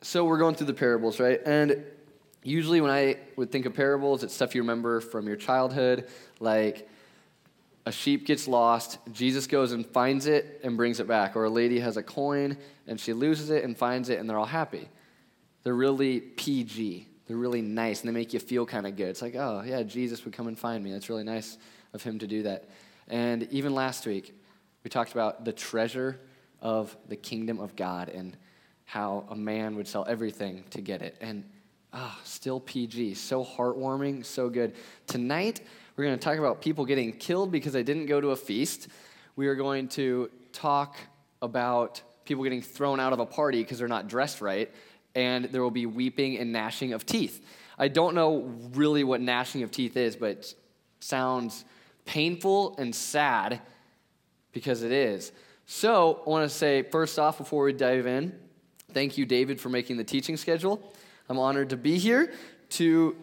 So we're going through the parables, right? And usually when I would think of parables, it's stuff you remember from your childhood, like a sheep gets lost, Jesus goes and finds it and brings it back. Or a lady has a coin and she loses it and finds it and they're all happy. They're really PG. They're really nice and they make you feel kind of good. It's like, oh yeah, Jesus would come and find me. That's really nice of him to do that. And even last week, we talked about the treasure of the kingdom of God and how a man would sell everything to get it. And still PG, so heartwarming, so good. Tonight, we're going to talk about people getting killed because they didn't go to a feast. We are going to talk about people getting thrown out of a party because they're not dressed right. And there will be weeping and gnashing of teeth. I don't know really what gnashing of teeth is, but it sounds painful and sad because it is. So I want to say, first off, before we dive in, thank you, David, for making the teaching schedule. I'm honored to be here to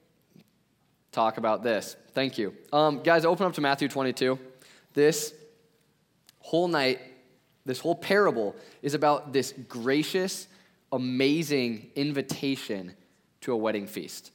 talk about this. Thank you. Guys, open up to Matthew 22. This whole night, this whole parable is about this gracious, amazing invitation to a wedding feast.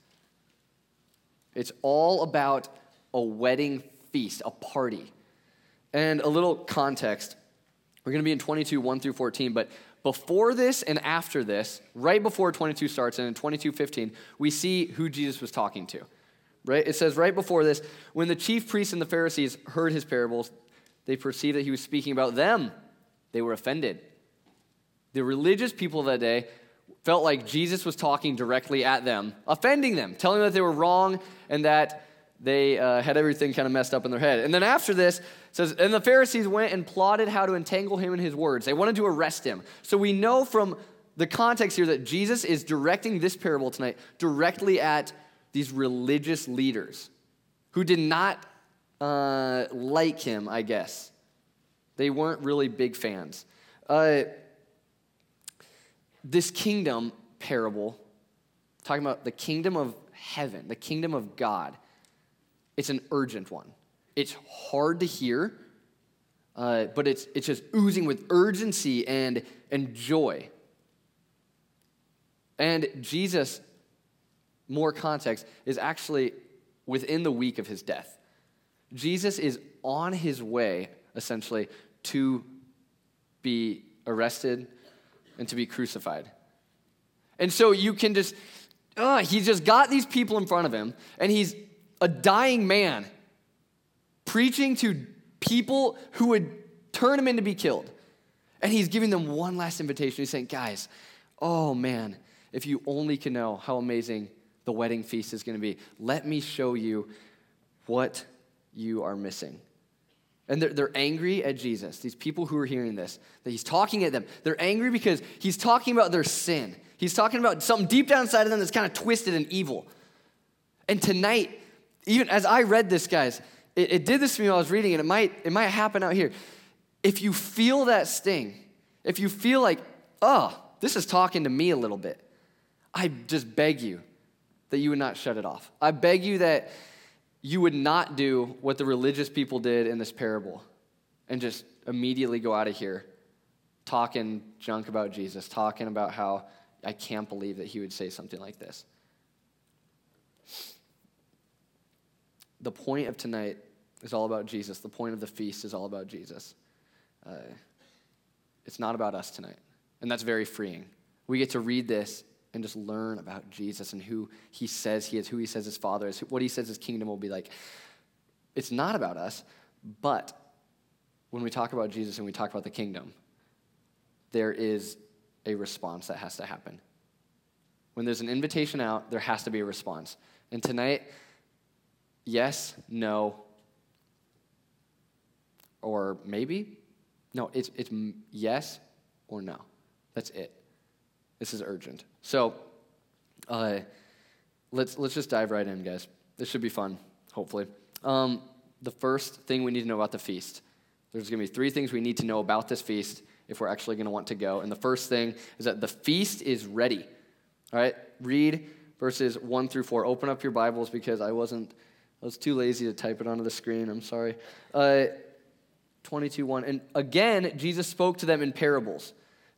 It's all about a wedding feast, a party. And a little context. We're going to be in 22, 1 through 14, but before this and after this, right before 22 starts and in 22:15, we see who Jesus was talking to. Right? It says right before this, when the chief priests and the Pharisees heard his parables, they perceived that he was speaking about them. They were offended. The religious people of that day felt like Jesus was talking directly at them, offending them, telling them that they were wrong and that they had everything kind of messed up in their head. And then after this, it says, and the Pharisees went and plotted how to entangle him in his words. They wanted to arrest him. So we know from the context here that Jesus is directing this parable tonight directly at these religious leaders who did not like him, I guess. They weren't really big fans. This kingdom parable, talking about the kingdom of heaven, the kingdom of God, it's an urgent one. It's hard to hear, but it's just oozing with urgency and joy. And Jesus, more context, is actually within the week of his death. Jesus is on his way, essentially, to be arrested and to be crucified. And so you can just, he's just got these people in front of him, and he's a dying man preaching to people who would turn him in to be killed. And he's giving them one last invitation. He's saying, guys, oh man, if you only can know how amazing the wedding feast is going to be, let me show you what you are missing. And they're angry at Jesus, these people who are hearing this, that he's talking at them. They're angry because he's talking about their sin. He's talking about something deep down inside of them that's kind of twisted and evil. And tonight, even as I read this, guys, it did this to me while I was reading it. It might happen out here. If you feel that sting, if you feel like, this is talking to me a little bit, I just beg you that you would not shut it off. I beg you that you would not do what the religious people did in this parable and just immediately go out of here talking junk about Jesus, talking about how I can't believe that he would say something like this. The point of tonight is all about Jesus. The point of the feast is all about Jesus. It's not about us tonight, and that's very freeing. We get to read this and just learn about Jesus and who he says he is, who he says his Father is, what he says his kingdom will be like. It's not about us, but when we talk about Jesus and we talk about the kingdom, there is a response that has to happen. When there's an invitation out, there has to be a response. And tonight, yes, no, or maybe. No, it's yes or no. That's it. This is urgent. So let's just dive right in, guys. This should be fun, hopefully. The first thing we need to know about the feast. There's going to be 3 things we need to know about this feast if we're actually going to want to go. And the first thing is that the feast is ready. All right? Read verses 1 through 4. Open up your Bibles because I was too lazy to type it onto the screen. I'm sorry. 22:1. And again, Jesus spoke to them in parables,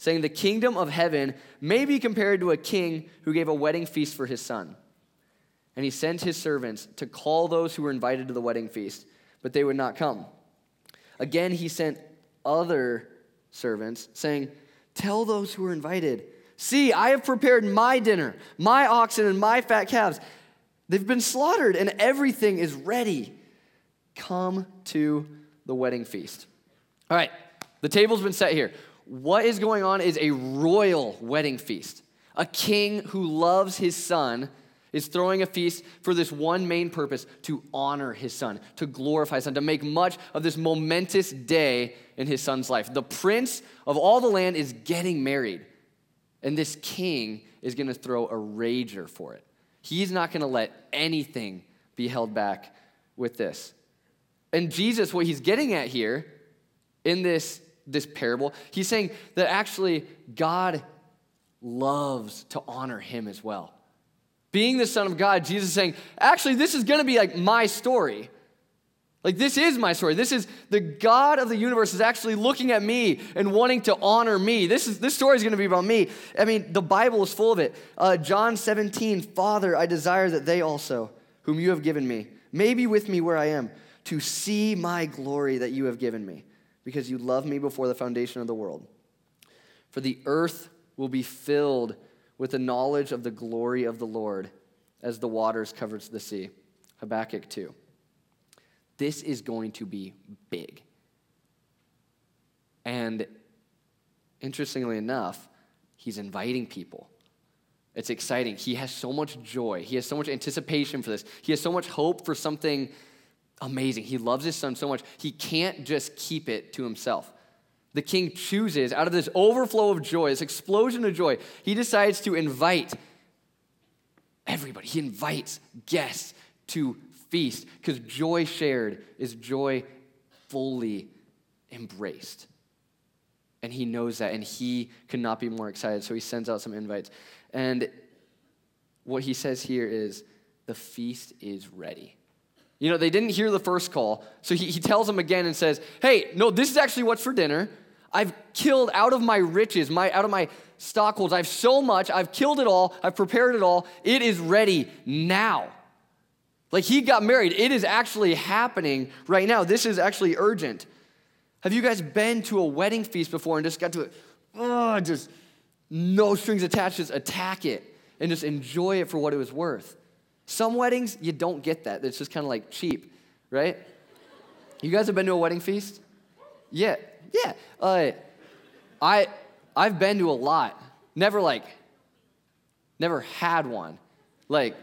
saying the kingdom of heaven may be compared to a king who gave a wedding feast for his son. And he sent his servants to call those who were invited to the wedding feast, but they would not come. Again, he sent other servants, saying, tell those who are invited, see, I have prepared my dinner, my oxen and my fat calves. They've been slaughtered and everything is ready. Come to the wedding feast. All right, the table's been set here. What is going on is a royal wedding feast. A king who loves his son is throwing a feast for this one main purpose, to honor his son, to glorify his son, to make much of this momentous day in his son's life. The prince of all the land is getting married, and this king is going to throw a rager for it. He's not going to let anything be held back with this. And Jesus, what he's getting at here in this parable, he's saying that actually God loves to honor him as well. Being the Son of God, Jesus is saying, actually, this is going to be like my story. Like, this is my story. This is the God of the universe is actually looking at me and wanting to honor me. This story is going to be about me. I mean, the Bible is full of it. John 17, Father, I desire that they also, whom you have given me, may be with me where I am, to see my glory that you have given me, because you loved me before the foundation of the world. For the earth will be filled with the knowledge of the glory of the Lord as the waters covers the sea. Habakkuk 2. This is going to be big. And interestingly enough, he's inviting people. It's exciting. He has so much joy. He has so much anticipation for this. He has so much hope for something amazing. He loves his son so much. He can't just keep it to himself. The king chooses, out of this overflow of joy, this explosion of joy, he decides to invite everybody. He invites guests to feast, because joy shared is joy fully embraced. And he knows that, and he could not be more excited, so he sends out some invites. And what he says here is, the feast is ready. You know, they didn't hear the first call, so he tells them again and says, hey, no, this is actually what's for dinner. I've killed out of my riches, out of my stockholds. I have so much. I've killed it all. I've prepared it all. It is ready now. Like, he got married. It is actually happening right now. This is actually urgent. Have you guys been to a wedding feast before and just got to, just no strings attached, just attack it and just enjoy it for what it was worth? Some weddings, you don't get that. It's just kind of like cheap, right? You guys have been to a wedding feast? Yeah. I've been to a lot. Never had one. I've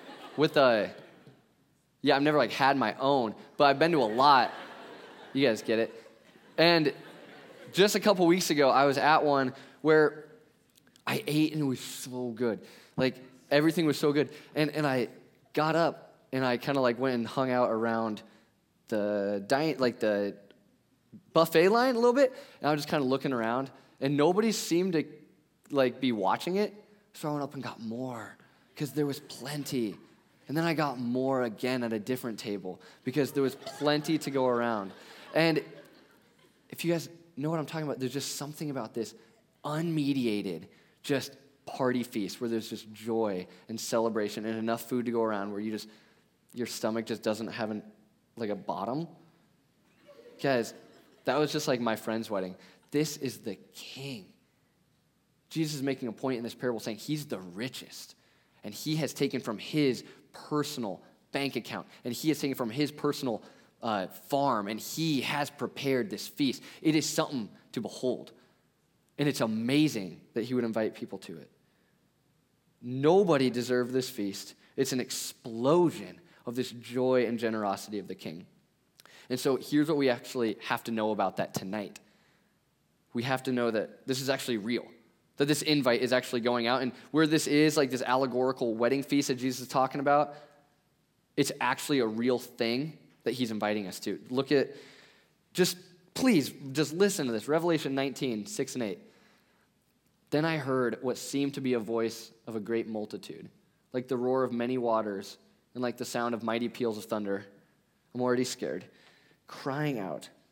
never had my own, but I've been to a lot. You guys get it. And just a couple weeks ago, I was at one where I ate and it was so good. Everything was so good. And I got up and I kind of went and hung out around the the buffet line a little bit, and I was just kind of looking around, and nobody seemed to be watching it. So I went up and got more because there was plenty. And then I got more again at a different table because there was plenty to go around. And if you guys know what I'm talking about, there's just something about this unmediated, just party feast where there's just joy and celebration and enough food to go around where your stomach just doesn't have a bottom. Guys, that was just like my friend's wedding. This is the king. Jesus is making a point in this parable saying he's the richest, and he has taken from his personal bank account, and he has taken from his personal farm, and he has prepared this feast. It is something to behold, and it's amazing that he would invite people to it. Nobody deserved this feast. It's an explosion of this joy and generosity of the king. And so here's what we actually have to know about that tonight. We have to know that this is actually real, that this invite is actually going out. And where this is, this allegorical wedding feast that Jesus is talking about, it's actually a real thing that he's inviting us to. Look at, please listen to this. Revelation 19, 6 and 8. Then I heard what seemed to be a voice of a great multitude, like the roar of many waters and like the sound of mighty peals of thunder. I'm already scared. Crying out,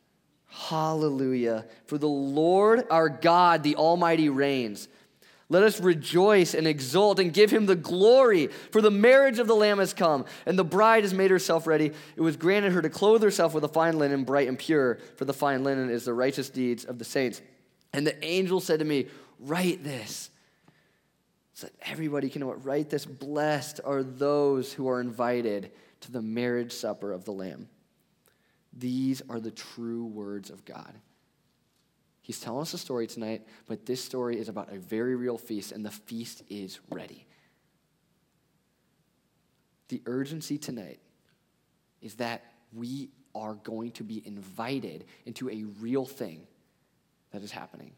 Hallelujah. For the Lord our God, the Almighty, reigns. Let us rejoice and exult and give him the glory, for the marriage of the Lamb has come, and the bride has made herself ready. It was granted her to clothe herself with a fine linen, bright and pure, for the fine linen is the righteous deeds of the saints. And the angel said to me, write this, so that everybody can know it. Write this, blessed are those who are invited to the marriage supper of the Lamb. These are the true words of God. He's telling us a story tonight, but this story is about a very real feast, and the feast is ready. The urgency tonight is that we are going to be invited into a real thing that is happening.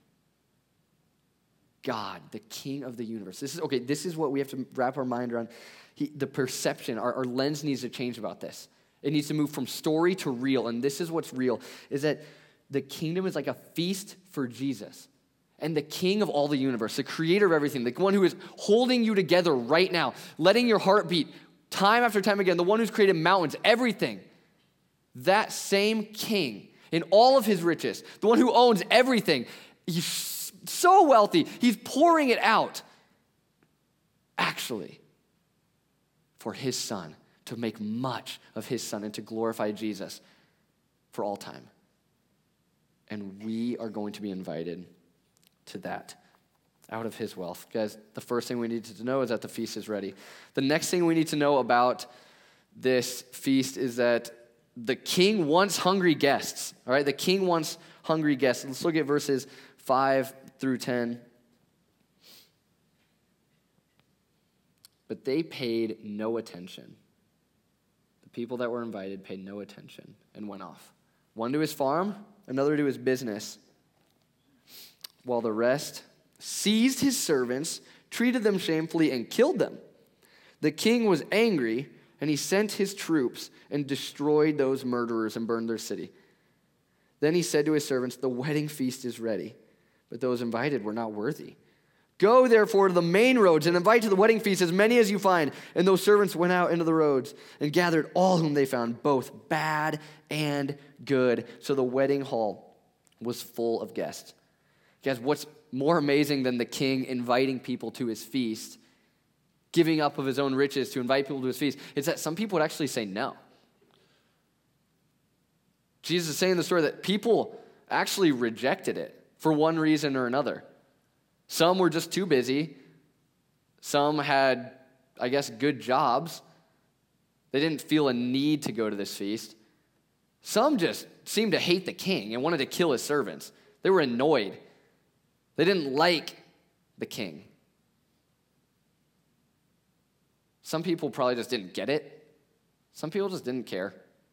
God, the King of the universe. This is what we have to wrap our mind around. The perception, our lens needs to change about this. It needs to move from story to real, and this is what's real, is that the kingdom is like a feast for Jesus. And the King of all the universe, the creator of everything, the one who is holding you together right now, letting your heart beat time after time again, the one who's created mountains, everything. That same King, in all of his riches, the one who owns everything, he's so wealthy, he's pouring it out, actually, for his Son, to make much of his Son and to glorify Jesus for all time. And we are going to be invited to that out of his wealth. Guys, the first thing we need to know is that the feast is ready. The next thing we need to know about this feast is that the king wants hungry guests. All right, the king wants hungry guests. Let's look at verses 5 through 10. But they paid no attention. The people that were invited paid no attention and went off. One to his farm, another to his business, while the rest seized his servants, treated them shamefully, and killed them. The king was angry, and he sent his troops and destroyed those murderers and burned their city. Then he said to his servants, the wedding feast is ready, but those invited were not worthy. Go, therefore, to the main roads and invite to the wedding feast as many as you find. And those servants went out into the roads and gathered all whom they found, both bad and good. So the wedding hall was full of guests. Guys, what's more amazing than the king inviting people to his feast, giving up of his own riches to invite people to his feast? It's that some people would actually say no. Jesus is saying in the story that people actually rejected it for one reason or another. Some were just too busy. Some had, I guess, good jobs. They didn't feel a need to go to this feast. Some just seemed to hate the king and wanted to kill his servants. They were annoyed. They didn't like the king. Some people probably just didn't get it. Some people just didn't care.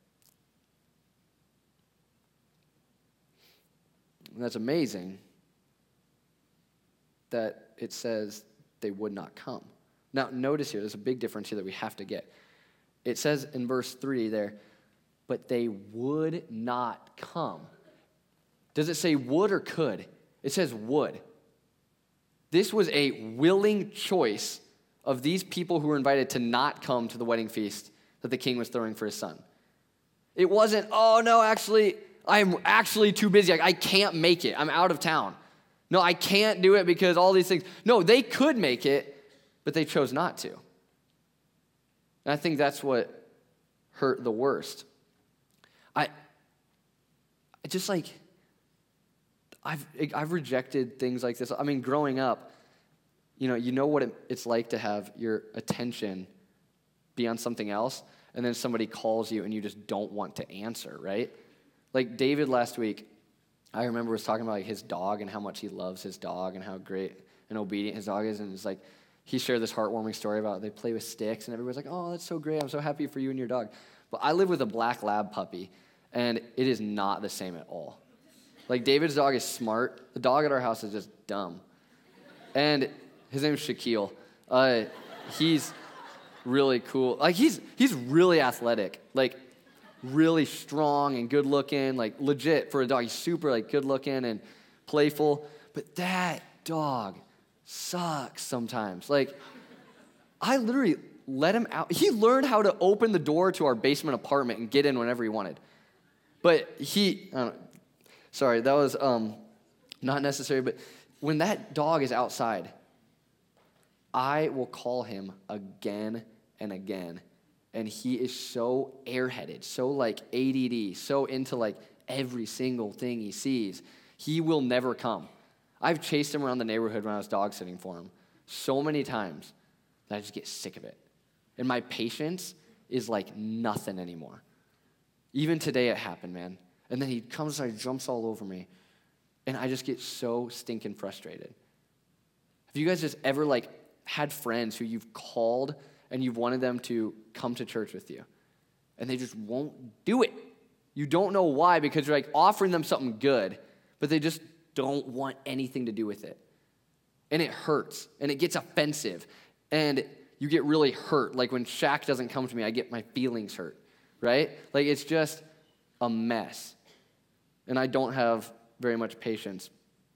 And that's amazing that it says they would not come. Now, notice here, there's a big difference here that we have to get. It says in verse 3 there, but they would not come. Does it say would or could? It says would. This was a willing choice of these people who were invited to not come to the wedding feast that the king was throwing for his son. It wasn't, oh no, actually, I'm actually too busy. I can't make it. I'm out of town. No, I can't do it because all these things. No, they could make it, but they chose not to. And I think that's what hurt the worst. I just like, I've rejected things like this. I mean, growing up, you know what it's like to have your attention be on something else, and then somebody calls you and you just don't want to answer, right? Like David last week, I remember was talking about like his dog and how much he loves his dog and how great and obedient his dog is. And it's like, he shared this heartwarming story about they play with sticks and everybody's like, oh, that's so great. I'm so happy for you and your dog. But I live with a black lab puppy and it is not the same at all. Like David's dog is smart. The dog at our house is just dumb. And his name is Shaquille. He's really cool. Like he's really athletic. Like really strong and good looking, like legit for a dog. He's super like good looking and playful. But that dog sucks sometimes. Like I literally let him out. He learned how to open the door to our basement apartment and get in whenever he wanted. But Sorry, that was not necessary, but when that dog is outside, I will call him again and again. And he is so airheaded, so like ADD, so into like every single thing he sees. He will never come. I've chased him around the neighborhood when I was dog sitting for him so many times that I just get sick of it. And my patience is like nothing anymore. Even today it happened, man. And then he comes and jumps all over me. And I just get so stinking frustrated. Have you guys just ever like had friends who you've called and you've wanted them to come to church with you, and they just won't do it? You don't know why, because you're like offering them something good, but they just don't want anything to do with it. And it hurts, and it gets offensive, and you get really hurt. Like when Shaq doesn't come to me, I get my feelings hurt, right? Like it's just a mess. And I don't have very much patience.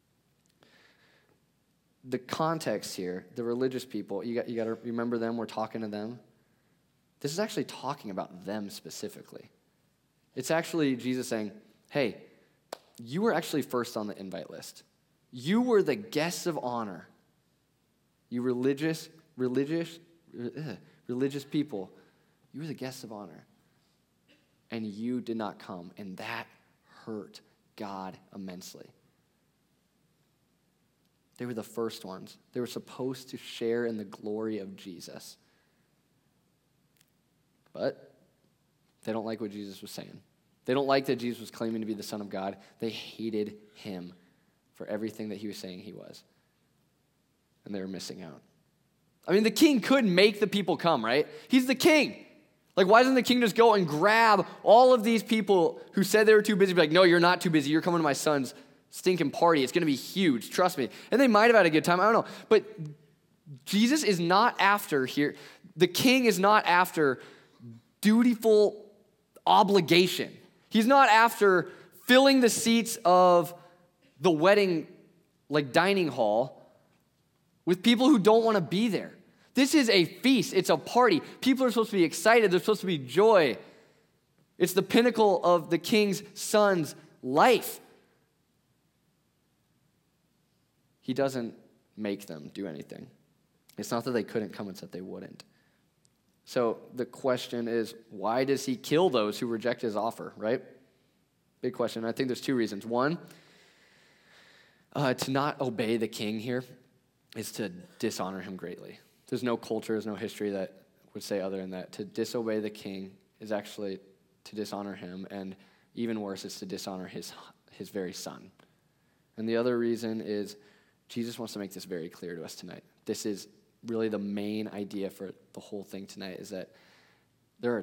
The context here, the religious people, you got to remember them. We're talking to them. This is actually talking about them specifically. It's actually Jesus saying, hey, you were actually first on the invite list. You were the guests of honor. You religious people, you were the guests of honor. And you did not come, and that hurt God immensely. They were the first ones. They were supposed to share in the glory of Jesus. But they don't like what Jesus was saying. They don't like that Jesus was claiming to be the Son of God. They hated him for everything that he was saying he was. And they were missing out. I mean, the king could make the people come, right? He's the king. Like, why doesn't the king just go and grab all of these people who said they were too busy, be like, no, you're not too busy. You're coming to my son's stinking party. It's going to be huge. Trust me. And they might have had a good time. I don't know. But Jesus is not after here. The king is not after dutiful obligation. He's not after filling the seats of the wedding, like dining hall, with people who don't want to be there. This is a feast. It's a party. People are supposed to be excited. There's supposed to be joy. It's the pinnacle of the king's son's life. He doesn't make them do anything. It's not that they couldn't come, it's that they wouldn't. So the question is, why does he kill those who reject his offer, right? Big question. I think there's two reasons. One, to not obey the king here is to dishonor him greatly. There's no culture, there's no history that would say other than that. To disobey the king is actually to dishonor him, and even worse, is to dishonor his very son. And the other reason is Jesus wants to make this very clear to us tonight. This is really the main idea for the whole thing tonight, is that there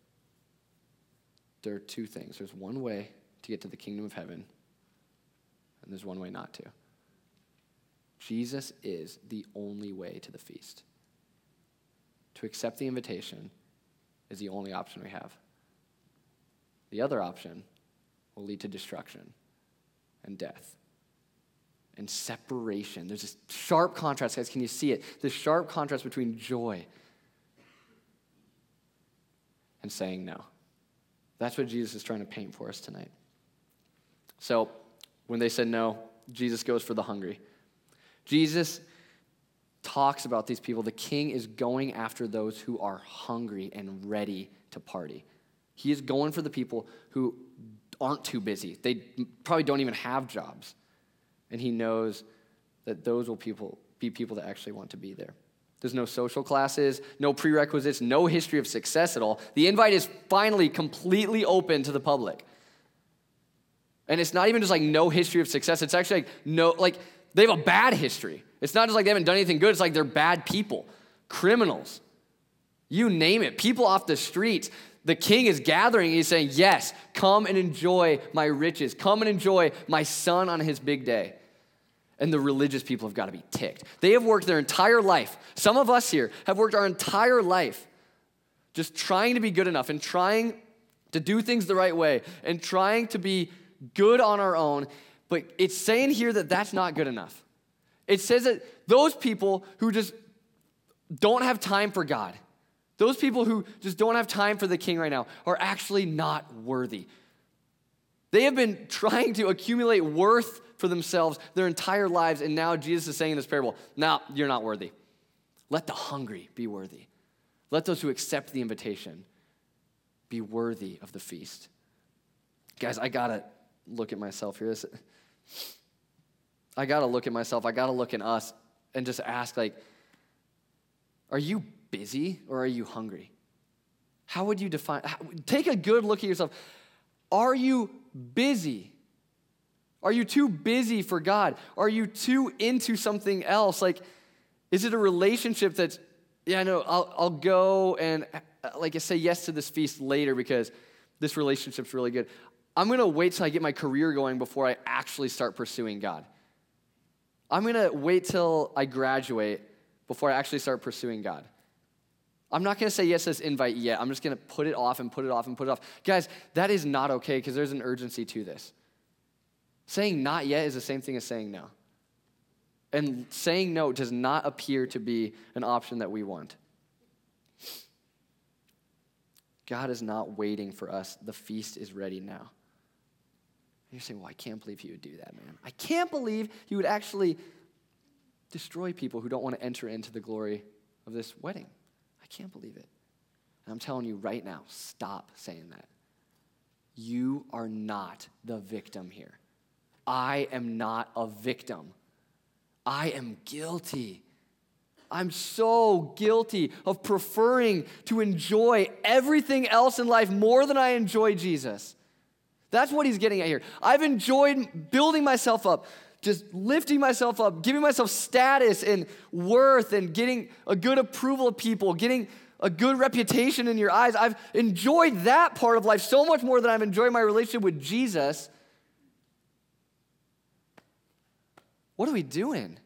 are two things. There's one way to get to the kingdom of heaven, and there's one way not to. Jesus is the only way to the feast. To accept the invitation is the only option we have. The other option will lead to destruction and death and separation. There's this sharp contrast, guys. Can you see it? This sharp contrast between joy and saying no. That's what Jesus is trying to paint for us tonight. So when they said no, Jesus goes for the hungry. Jesus talks about these people. The king is going after those who are hungry and ready to party. He is going for the people who aren't too busy. They probably don't even have jobs. And he knows that those will be people that actually want to be there. There's no social classes, no prerequisites, no history of success at all. The invite is finally completely open to the public. And it's not even just like no history of success. It's actually like they have a bad history. It's not just like they haven't done anything good. It's like they're bad people, criminals. You name it. People off the streets. The king is gathering. He's saying, yes, come and enjoy my riches. Come and enjoy my son on his big day. And the religious people have got to be ticked. They have worked their entire life. Some of us here have worked our entire life just trying to be good enough and trying to do things the right way and trying to be good on our own. But it's saying here that that's not good enough. It says that those people who just don't have time for God, those people who just don't have time for the king right now, are actually not worthy. They have been trying to accumulate worth for themselves their entire lives, and now Jesus is saying in this parable, no, you're not worthy. Let the hungry be worthy. Let those who accept the invitation be worthy of the feast. Guys, I got to look at myself here. I got to look at myself. I got to look at us and just ask, like, are you busy or are you hungry? How would you define? Take a good look at yourself. Are you busy? Are you too busy for God? Are you too into something else? Like, is it a relationship that's, yeah, no, I'll go and like say yes to this feast later because this relationship's really good. I'm going to wait till I get my career going before I actually start pursuing God. I'm going to wait till I graduate before I actually start pursuing God. I'm not going to say yes to this invite yet. I'm just going to put it off and put it off and put it off. Guys, that is not okay because there's an urgency to this. Saying not yet is the same thing as saying no. And saying no does not appear to be an option that we want. God is not waiting for us. The feast is ready now. And you're saying, well, I can't believe he would do that, man. I can't believe he would actually destroy people who don't want to enter into the glory of this wedding. I can't believe it. And I'm telling you right now, stop saying that. You are not the victim here. I am not a victim. I am guilty. I'm so guilty of preferring to enjoy everything else in life more than I enjoy Jesus. That's what he's getting at here. I've enjoyed building myself up, just lifting myself up, giving myself status and worth and getting a good approval of people, getting a good reputation in your eyes. I've enjoyed that part of life so much more than I've enjoyed my relationship with Jesus. What are we doing?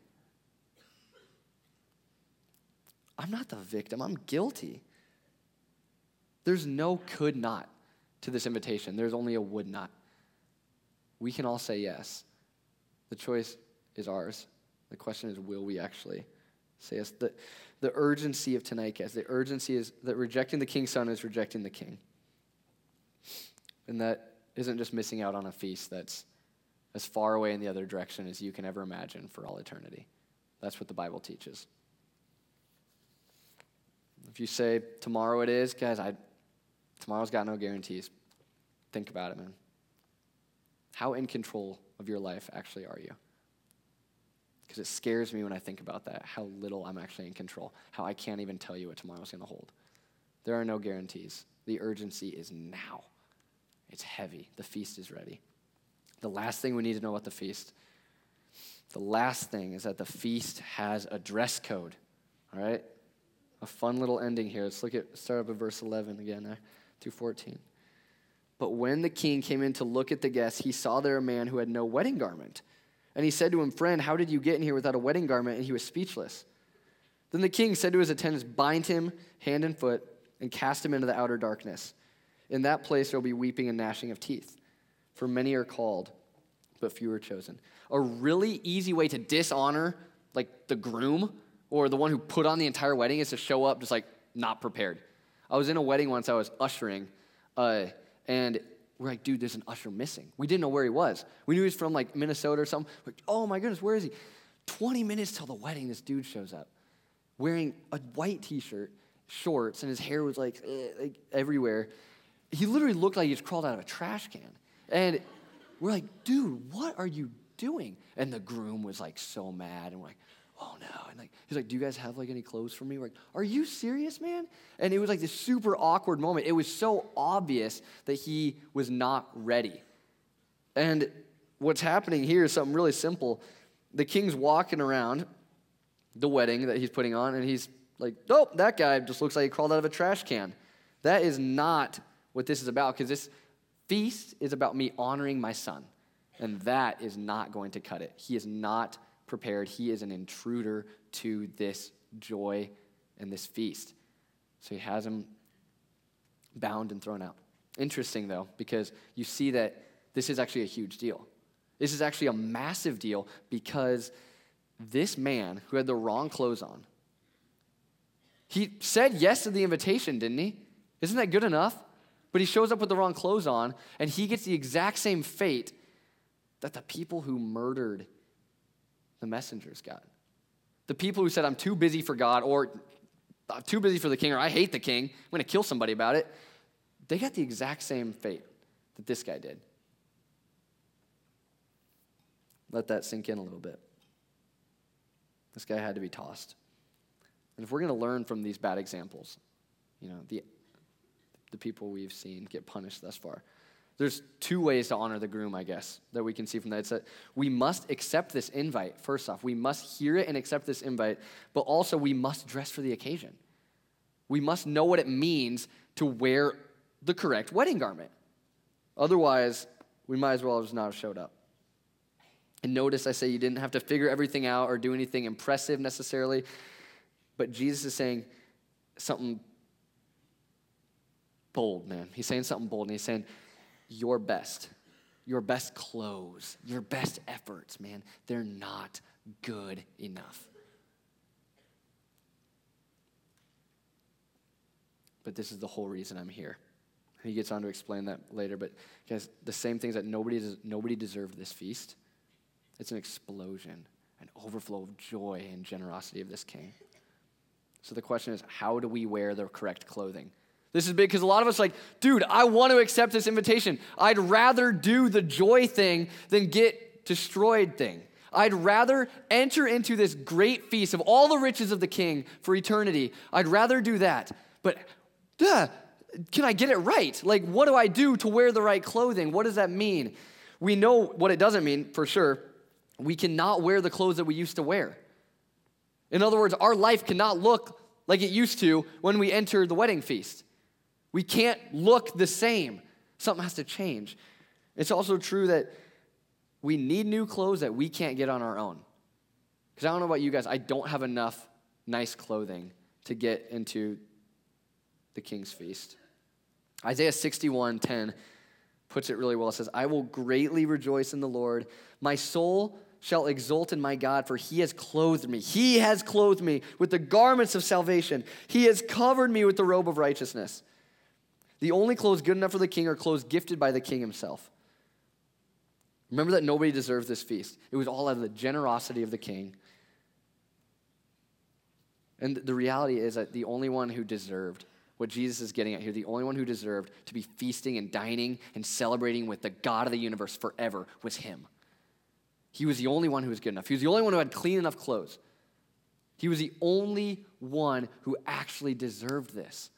I'm not the victim. I'm guilty. There's no could not to this invitation. There's only a would not. We can all say yes. The choice is ours. The question is, will we actually say yes? The urgency of tonight, guys, the urgency is that rejecting the king's son is rejecting the king. And that isn't just missing out on a feast that's as far away in the other direction as you can ever imagine for all eternity. That's what the Bible teaches. If you say tomorrow it is, guys, tomorrow's got no guarantees. Think about it, man. How in control of your life actually are you? Because it scares me when I think about that, how little I'm actually in control, how I can't even tell you what tomorrow's going to hold. There are no guarantees. The urgency is now. It's heavy. The feast is ready. The last thing we need to know about the feast, the last thing is that the feast has a dress code, all right? A fun little ending here. Let's start up at verse 11 again, through 14. But when the king came in to look at the guests, he saw there a man who had no wedding garment. And he said to him, "Friend, how did you get in here without a wedding garment?" And he was speechless. Then the king said to his attendants, "Bind him hand and foot and cast him into the outer darkness. In that place there will be weeping and gnashing of teeth. For many are called, but few are chosen." A really easy way to dishonor like the groom or the one who put on the entire wedding is to show up just like not prepared. I was in a wedding once I was ushering, and we're like, dude, there's an usher missing. We didn't know where he was. We knew he was from like Minnesota or something. We're like, oh my goodness, where is he? 20 minutes till the wedding, this dude shows up wearing a white t-shirt, shorts, and his hair was like everywhere. He literally looked like he just crawled out of a trash can. And we're like, dude, what are you doing? And the groom was like so mad, and we're like, oh no. And like he's like, do you guys have like any clothes for me? We're like, are you serious, man? And it was like this super awkward moment. It was so obvious that he was not ready. And what's happening here is something really simple. The king's walking around the wedding that he's putting on, and he's like, oh, that guy just looks like he crawled out of a trash can. That is not what this is about, because this feast is about me honoring my son. And that is not going to cut it. He is not prepared. He is an intruder to this joy and this feast. So he has him bound and thrown out. Interesting, though, because you see that this is actually a huge deal. This is actually a massive deal because this man who had the wrong clothes on, he said yes to the invitation, didn't he? Isn't that good enough? But he shows up with the wrong clothes on, and he gets the exact same fate that the people who murdered the messengers got. The people who said, I'm too busy for God, or I'm too busy for the king, or I hate the king, I'm going to kill somebody about it, they got the exact same fate that this guy did. Let that sink in a little bit. This guy had to be tossed. And if we're going to learn from these bad examples, the people we've seen get punished thus far, there's two ways to honor the groom, I guess, that we can see from that. It's that we must accept this invite, first off. We must hear it and accept this invite, but also we must dress for the occasion. We must know what it means to wear the correct wedding garment. Otherwise, we might as well just not have showed up. And notice I say you didn't have to figure everything out or do anything impressive necessarily, but Jesus is saying something bold, man. He's saying something bold, and he's saying, your best clothes, your best efforts, man, they're not good enough. But this is the whole reason I'm here. He gets on to explain that later, but guys, the same things that nobody deserved this feast. It's an explosion, an overflow of joy and generosity of this king. So the question is, how do we wear the correct clothing? This is big because a lot of us are like, dude, I want to accept this invitation. I'd rather do the joy thing than get destroyed thing. I'd rather enter into this great feast of all the riches of the king for eternity. I'd rather do that. But can I get it right? Like, what do I do to wear the right clothing? What does that mean? We know what it doesn't mean for sure. We cannot wear the clothes that we used to wear. In other words, our life cannot look like it used to when we enter the wedding feast. We can't look the same. Something has to change. It's also true that we need new clothes that we can't get on our own. Because I don't know about you guys, I don't have enough nice clothing to get into the king's feast. Isaiah 61:10 puts it really well. It says, I will greatly rejoice in the Lord. My soul shall exult in my God, for he has clothed me. He has clothed me with the garments of salvation. He has covered me with the robe of righteousness. The only clothes good enough for the king are clothes gifted by the king himself. Remember that nobody deserves this feast. It was all out of the generosity of the king. And the reality is that the only one who deserved what Jesus is getting at here, the only one who deserved to be feasting and dining and celebrating with the God of the universe forever was him. He was the only one who was good enough. He was the only one who had clean enough clothes. He was the only one who actually deserved this.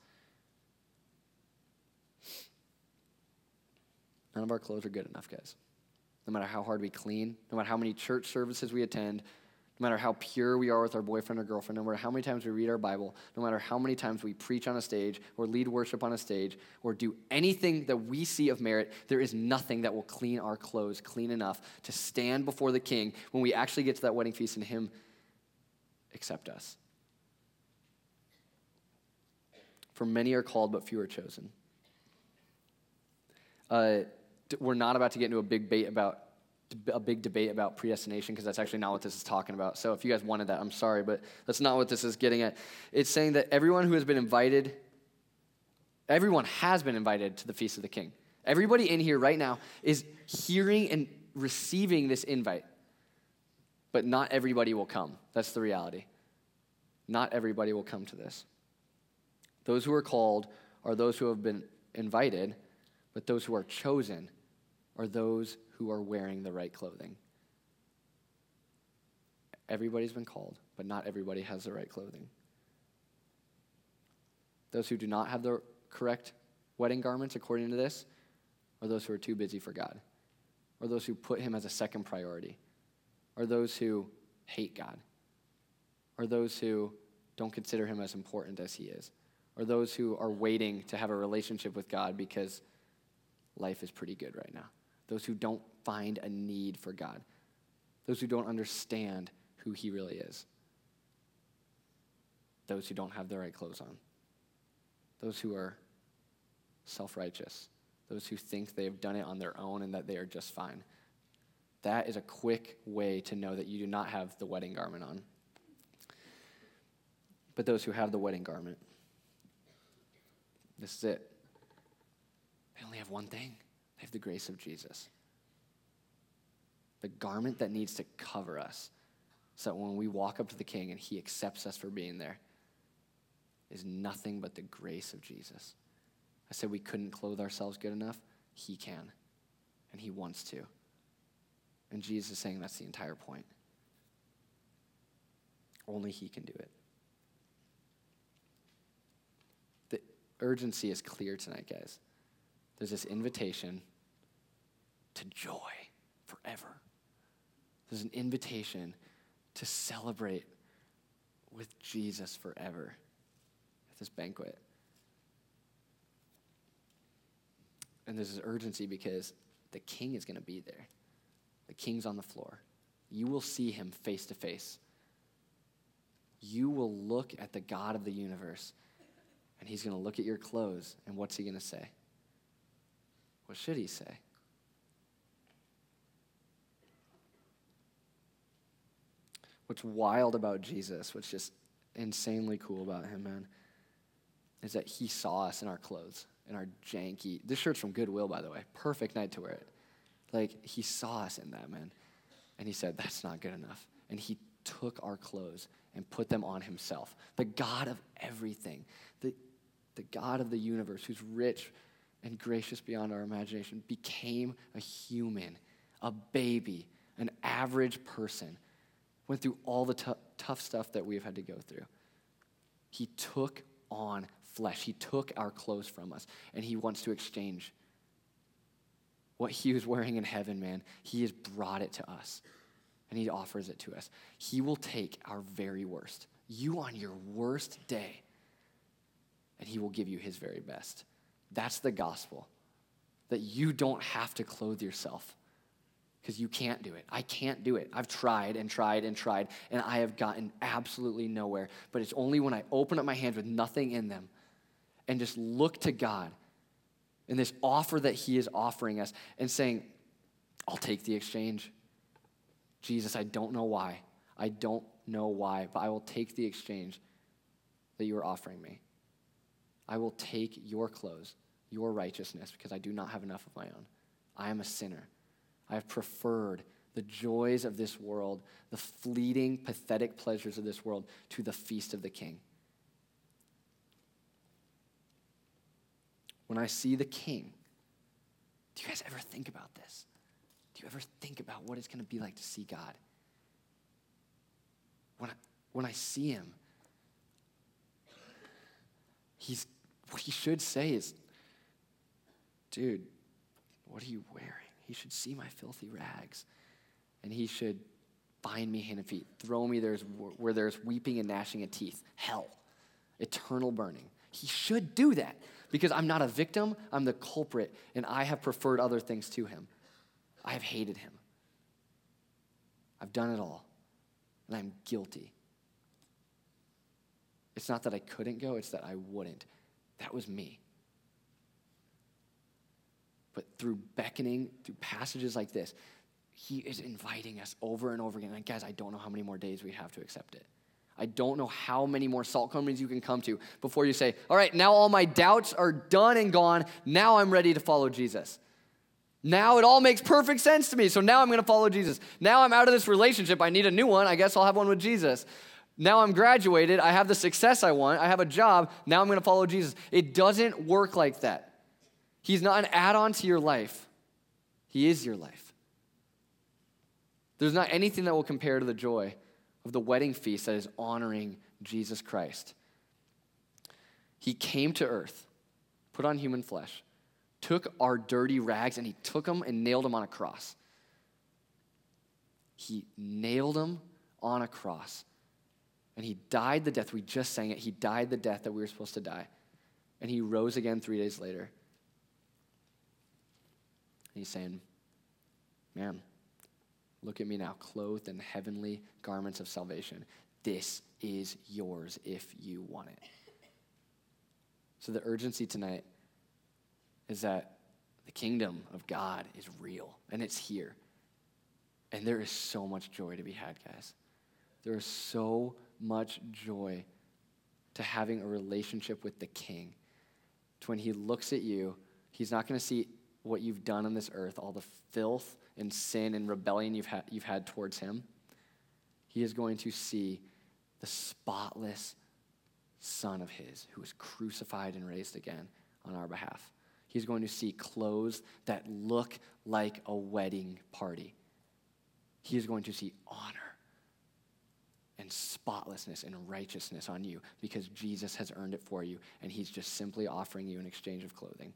None of our clothes are good enough, guys. No matter how hard we clean, no matter how many church services we attend, no matter how pure we are with our boyfriend or girlfriend, no matter how many times we read our Bible, no matter how many times we preach on a stage or lead worship on a stage or do anything that we see of merit, there is nothing that will clean our clothes clean enough to stand before the king when we actually get to that wedding feast and him accept us. For many are called, but few are chosen. We're not about to get into a big debate about predestination, because that's actually not what this is talking about. So if you guys wanted that, I'm sorry, but that's not what this is getting at. It's saying that everyone has been invited to the Feast of the King. Everybody in here right now is hearing and receiving this invite, but not everybody will come. That's the reality. Not everybody will come to this. Those who are called are those who have been invited, but those who are chosen are those who are wearing the right clothing. Everybody's been called, but not everybody has the right clothing. Those who do not have the correct wedding garments, according to this, are those who are too busy for God, or those who put him as a second priority, or those who hate God, or those who don't consider him as important as he is, or those who are waiting to have a relationship with God because life is pretty good right now. Those who don't find a need for God. Those who don't understand who he really is. Those who don't have the right clothes on. Those who are self-righteous. Those who think they've done it on their own and that they are just fine. That is a quick way to know that you do not have the wedding garment on. But those who have the wedding garment, this is it. They only have one thing. They have the grace of Jesus. The garment that needs to cover us so that when we walk up to the King and he accepts us for being there is nothing but the grace of Jesus. I said we couldn't clothe ourselves good enough. He can, and he wants to. And Jesus is saying that's the entire point. Only he can do it. The urgency is clear tonight, guys. There's this invitation to joy forever. There's an invitation to celebrate with Jesus forever at this banquet. And there's this urgency because the King is going to be there. The King's on the floor. You will see him face to face. You will look at the God of the universe, and he's going to look at your clothes, and what's he going to say? What should he say? What's wild about Jesus, what's just insanely cool about him, man, is that he saw us in our clothes, in our janky, this shirt's from Goodwill, by the way, perfect night to wear it. Like, he saw us in that, man, and he said, that's not good enough. And he took our clothes and put them on himself. The God of everything, the God of the universe, who's rich and gracious beyond our imagination, became a human, a baby, an average person, went through all the tough stuff that we've had to go through. He took on flesh. He took our clothes from us, and he wants to exchange what he was wearing in heaven, man. He has brought it to us, and he offers it to us. He will take our very worst, you on your worst day, and he will give you his very best. That's the gospel, that you don't have to clothe yourself because you can't do it. I can't do it. I've tried and tried and tried, and I have gotten absolutely nowhere. But it's only when I open up my hands with nothing in them and just look to God and this offer that he is offering us and saying, I'll take the exchange. Jesus, I don't know why. I don't know why, but I will take the exchange that you are offering me. I will take your clothes, your righteousness, because I do not have enough of my own. I am a sinner. I have preferred the joys of this world, the fleeting, pathetic pleasures of this world, to the feast of the King. When I see the King, do you guys ever think about this? Do you ever think about what it's going to be like to see God? When I see him, what he should say is, dude, what are you wearing? He should see my filthy rags, and he should bind me hand and feet, throw me where there's weeping and gnashing of teeth, hell, eternal burning. He should do that because I'm not a victim, I'm the culprit, and I have preferred other things to him. I have hated him. I've done it all, and I'm guilty. It's not that I couldn't go, it's that I wouldn't. That was me. But through beckoning, through passages like this, he is inviting us over and over again. Like, guys, I don't know how many more days we have to accept it. I don't know how many more salt companies you can come to before you say, all right, now all my doubts are done and gone. Now I'm ready to follow Jesus. Now it all makes perfect sense to me. So now I'm going to follow Jesus. Now I'm out of this relationship. I need a new one. I guess I'll have one with Jesus. Now I'm graduated. I have the success I want. I have a job. Now I'm going to follow Jesus. It doesn't work like that. He's not an add-on to your life. He is your life. There's not anything that will compare to the joy of the wedding feast that is honoring Jesus Christ. He came to earth, put on human flesh, took our dirty rags, and he took them and nailed them on a cross. He nailed them on a cross. And he died the death. We just sang it. He died the death that we were supposed to die. And he rose again 3 days later. And he's saying, man, look at me now, clothed in heavenly garments of salvation. This is yours if you want it. So the urgency tonight is that the kingdom of God is real, and it's here. And there is so much joy to be had, guys. There is so much joy to having a relationship with the King. To when he looks at you, He's not going to see what you've done on this earth, all the filth and sin and rebellion you've had towards him. He is going to see the spotless Son of his who was crucified and raised again on our behalf. He's going to see clothes that look like a wedding party. He is going to see honor and spotlessness and righteousness on you because Jesus has earned it for you, and he's just simply offering you an exchange of clothing.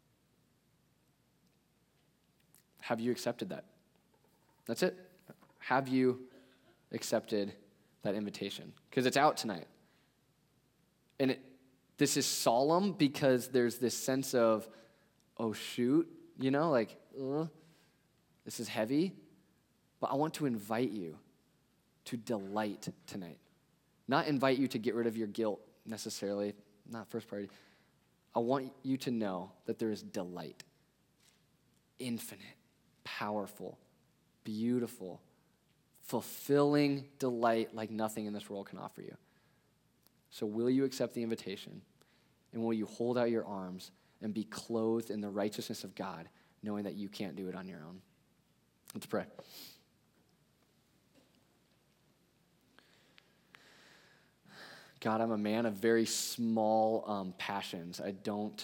Have you accepted that? That's it. Have you accepted that invitation? Because it's out tonight. And this is solemn because there's this sense of, oh shoot, this is heavy. But I want to invite you to delight tonight. Not invite you to get rid of your guilt necessarily, not first priority. I want you to know that there is delight. Infinite, powerful, beautiful, fulfilling delight like nothing in this world can offer you. So will you accept the invitation? And will you hold out your arms and be clothed in the righteousness of God, knowing that you can't do it on your own? Let's pray. God, I'm a man of very small passions. I don't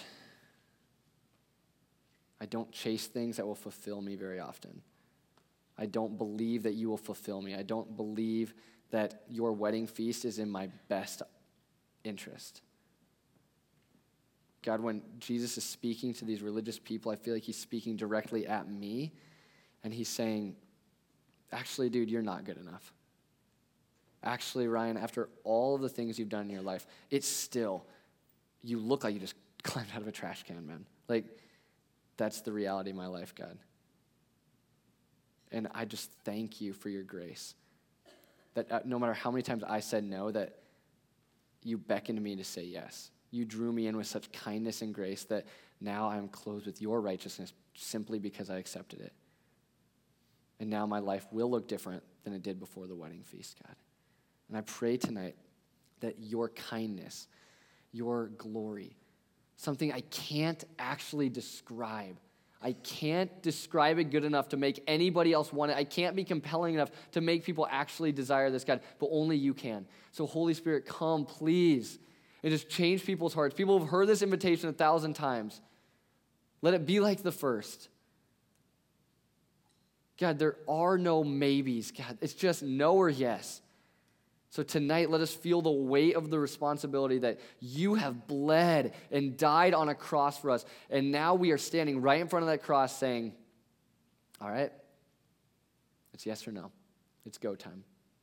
chase things that will fulfill me very often. I don't believe that you will fulfill me. I don't believe that your wedding feast is in my best interest. God, when Jesus is speaking to these religious people, I feel like he's speaking directly at me, and he's saying, actually, dude, you're not good enough. Actually, Ryan, after all of the things you've done in your life, it's still, you look like you just climbed out of a trash can, man. Like, that's the reality of my life, God. And I just thank you for your grace. That no matter how many times I said no, that you beckoned me to say yes. You drew me in with such kindness and grace that now I'm clothed with your righteousness simply because I accepted it. And now my life will look different than it did before the wedding feast, God. And I pray tonight that your kindness, your glory, something I can't actually describe. I can't describe it good enough to make anybody else want it. I can't be compelling enough to make people actually desire this, God, but only you can. So Holy Spirit, come, please, and just change people's hearts. People have heard this invitation 1,000 times. Let it be like the first. God, there are no maybes, God. It's just no or yes. So tonight, let us feel the weight of the responsibility that you have bled and died on a cross for us. And now we are standing right in front of that cross saying, all right, it's yes or no. It's go time.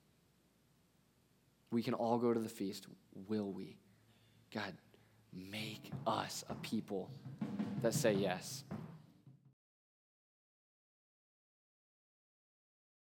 We can all go to the feast. Will we? God, make us a people that say yes.